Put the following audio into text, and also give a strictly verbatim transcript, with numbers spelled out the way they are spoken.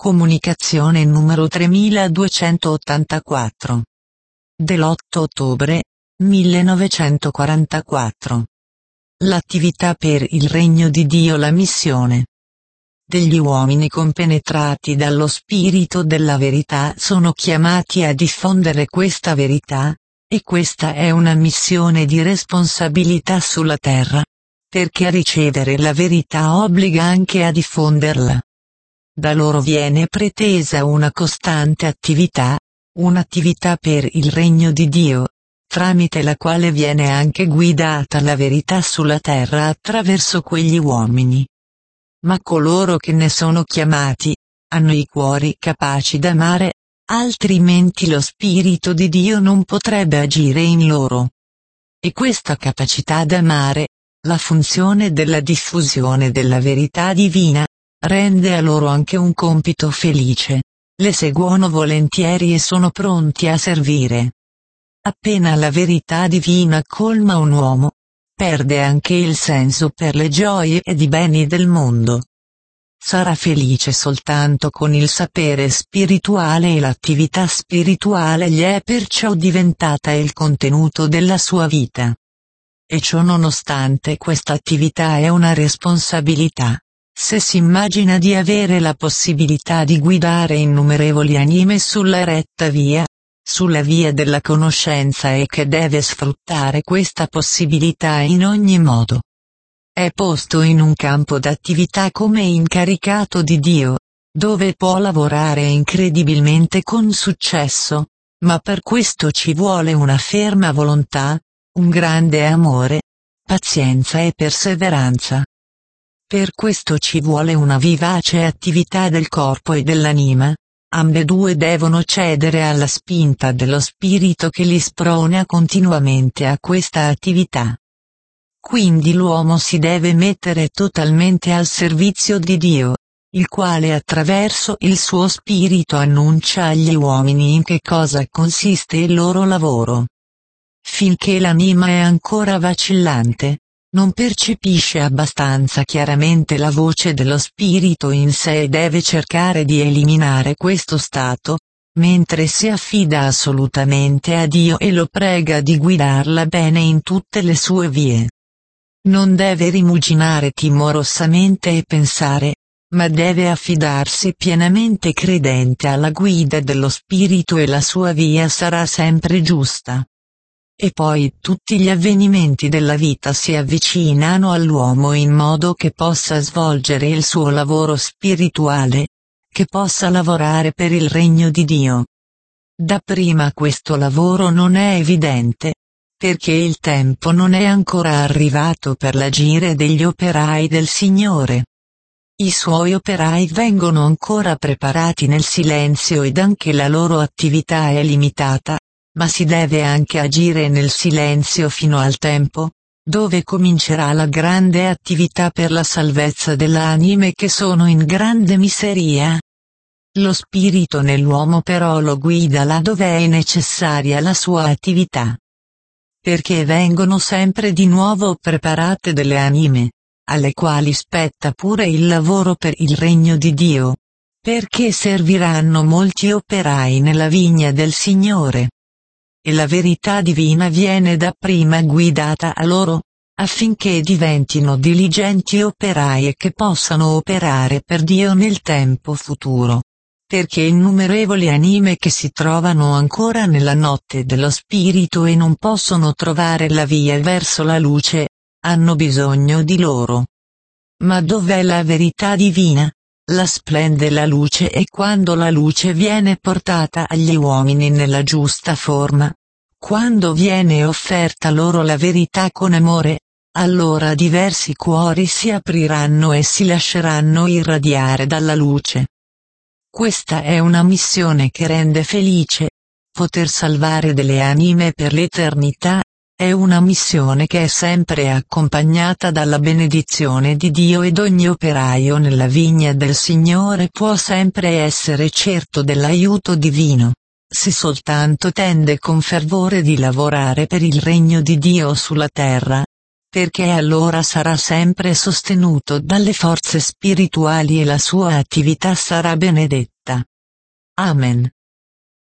Comunicazione numero tremiladuecentottantaquattro. Dell'otto ottobre millenovecentoquarantaquattro. L'attività per il regno di Dio. La missione degli uomini compenetrati dallo spirito della verità sono chiamati a diffondere questa verità, e questa è una missione di responsabilità sulla terra, perché a ricevere la verità obbliga anche a diffonderla. Da loro viene pretesa una costante attività, un'attività per il regno di Dio, tramite la quale viene anche guidata la verità sulla terra attraverso quegli uomini. Ma coloro che ne sono chiamati, hanno i cuori capaci d'amare, altrimenti lo Spirito di Dio non potrebbe agire in loro. E questa capacità d'amare, la funzione della diffusione della verità divina, rende a loro anche un compito felice. Le seguono volentieri e sono pronti a servire. Appena la verità divina colma un uomo, perde anche il senso per le gioie ed i beni del mondo. Sarà felice soltanto con il sapere spirituale e l'attività spirituale gli è perciò diventata il contenuto della sua vita. E ciò nonostante questa attività è una responsabilità. Se si immagina di avere la possibilità di guidare innumerevoli anime sulla retta via, sulla via della conoscenza e che deve sfruttare questa possibilità in ogni modo, è posto in un campo d'attività come incaricato di Dio, dove può lavorare incredibilmente con successo, ma per questo ci vuole una ferma volontà, un grande amore, pazienza e perseveranza. Per questo ci vuole una vivace attività del corpo e dell'anima, ambedue devono cedere alla spinta dello spirito che li sprona continuamente a questa attività. Quindi l'uomo si deve mettere totalmente al servizio di Dio, il quale attraverso il suo spirito annuncia agli uomini in che cosa consiste il loro lavoro. Finché l'anima è ancora vacillante, non percepisce abbastanza chiaramente la voce dello spirito in sé e deve cercare di eliminare questo stato, mentre si affida assolutamente a Dio e lo prega di guidarla bene in tutte le sue vie. Non deve rimuginare timorosamente e pensare, ma deve affidarsi pienamente credente alla guida dello spirito e la sua via sarà sempre giusta. E poi tutti gli avvenimenti della vita si avvicinano all'uomo in modo che possa svolgere il suo lavoro spirituale, che possa lavorare per il regno di Dio. Dapprima questo lavoro non è evidente, perché il tempo non è ancora arrivato per l'agire degli operai del Signore. I suoi operai vengono ancora preparati nel silenzio ed anche la loro attività è limitata. Ma si deve anche agire nel silenzio fino al tempo, dove comincerà la grande attività per la salvezza delle anime che sono in grande miseria. Lo spirito nell'uomo però lo guida là dove è necessaria la sua attività. Perché vengono sempre di nuovo preparate delle anime, alle quali spetta pure il lavoro per il regno di Dio, perché serviranno molti operai nella vigna del Signore. E la verità divina viene dapprima guidata a loro, affinché diventino diligenti operai e che possano operare per Dio nel tempo futuro. Perché innumerevoli anime che si trovano ancora nella notte dello spirito e non possono trovare la via verso la luce, hanno bisogno di loro. Ma dov'è la verità divina? La splende la luce e quando la luce viene portata agli uomini nella giusta forma, quando viene offerta loro la verità con amore, allora diversi cuori si apriranno e si lasceranno irradiare dalla luce. Questa è una missione che rende felice. Poter salvare delle anime per l'eternità, è una missione che è sempre accompagnata dalla benedizione di Dio ed ogni operaio nella vigna del Signore può sempre essere certo dell'aiuto divino, se soltanto tende con fervore di lavorare per il regno di Dio sulla terra, perché allora sarà sempre sostenuto dalle forze spirituali e la sua attività sarà benedetta. diretta. Amen.